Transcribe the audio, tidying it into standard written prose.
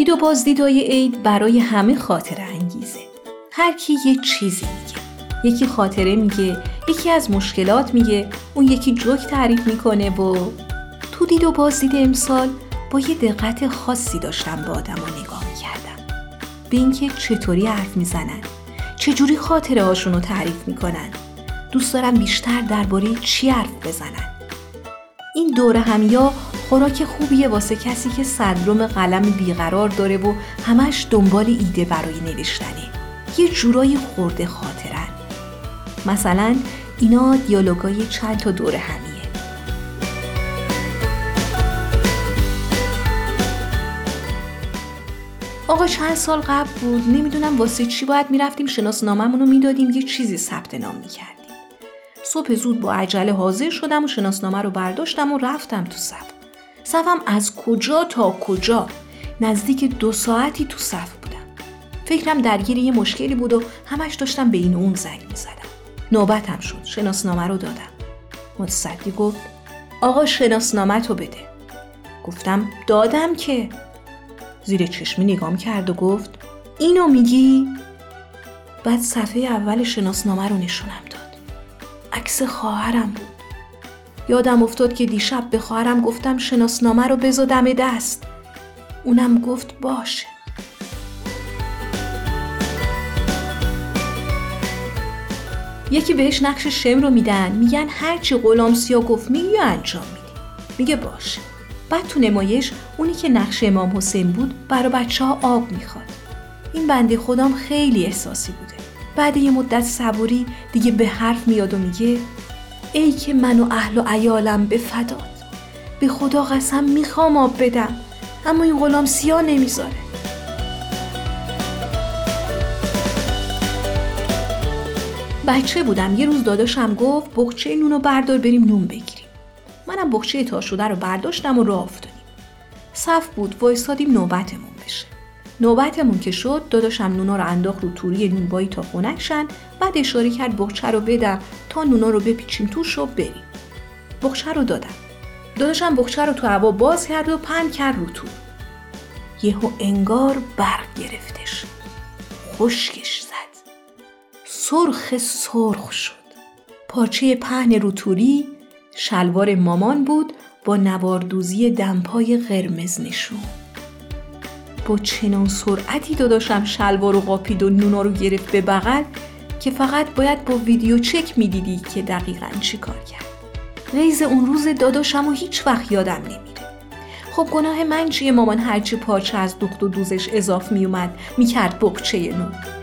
دید و بازدیدهای عید برای همه خاطره انگیزه. هر کی یه چیزی میگه. یکی خاطره میگه، یکی از مشکلات میگه، اون یکی جوک تعریف میکنه و تو دید و بازدید امسال با یه دقت خاصی داشتم به آدم رو نگاه میکردم. به اینکه چطوری حرف میزنن، چجوری خاطره هاشون رو تعریف میکنن. دوست دارم بیشتر درباره چی حرف بزنن. این دوره همیا خوراک خوبیه واسه کسی که سندروم قلم بیقرار داره و همش دنبال ایده برای نوشتنه. یه جورایی خورده خاطرن. مثلا اینا دیالوگای چند تا دوره همیه. آقا چند سال قبل بود، نمیدونم واسه چی باید میرفتیم شناسنامه‌مون رو میدادیم، یه چیزی ثبت نام میکردیم. صبح زود با عجله حاضر شدم و شناسنامه رو برداشتم و رفتم تو صف. صفم از کجا تا کجا، نزدیک 2 ساعتی تو صف بودم. فکرم درگیر یه مشکلی بود و همش داشتم به این و اون زنگ میزدم. نوبتم شد، شناسنامه رو دادم. متصدی گفت آقا شناسنامه تو بده. گفتم دادم که. زیر چشمی نگام کرد و گفت اینو میگی؟ بعد صفحه اول شناسنامه رو نشونم داد. عکس خواهرم بود. یادم افتاد که دیشب به خواهرم گفتم شناسنامه رو بذار دم دست. اونم گفت باشه. یکی بهش نقش شم رو میدن، میگن هرچی غلام سیا گفت میگی انجام میدی. میگه باشه. بعد تو نمایش اونی که نقش امام حسین بود برای بچه‌ها آب میخواد. این بنده خودم خیلی احساسی بوده. بعد یه مدت صبوری دیگه به حرف میاد و میگه ای که من و اهل و عیالم به فدات، به خدا قسم میخوام آب بدم اما این غلام سیا نمیذاره. بچه بودم، یه روز داداشم گفت بقچه نونو بردار بریم نون بگیریم. منم بقچه تا شده رو برداشتم و راه افتادیم. صف بود، وایسادیم نوبتمون بشه. نوبتمون که شد داداشم نونا رو انداخت رو توری نونبایی تا خنک شن. بعد اشاره کرد بقچه رو بدم تا نونا رو بپیچیم توش و بریم. بقچه رو دادم. داداشم بقچه رو تو هوا باز کرد و پهن کرد رو تور. یهو انگار برق گرفتش. خشکش زد. سرخ شد. پارچه پهن رو توری شلوار مامان بود با نواردوزی دمپای قرمز نشون. با چنان سرعتی داداشم شلوار و قاپید و نونا رو گرفت به بغل که فقط باید با ویدیو چک میدیدی که دقیقاً چی کار کرد. غیظ اون روز داداشم و هیچ وقت یادم نمیره. خب گناه من چیه؟ مامان هرچی پارچه از دوخت و دوزش اضاف میومد میکرد بقچه نون.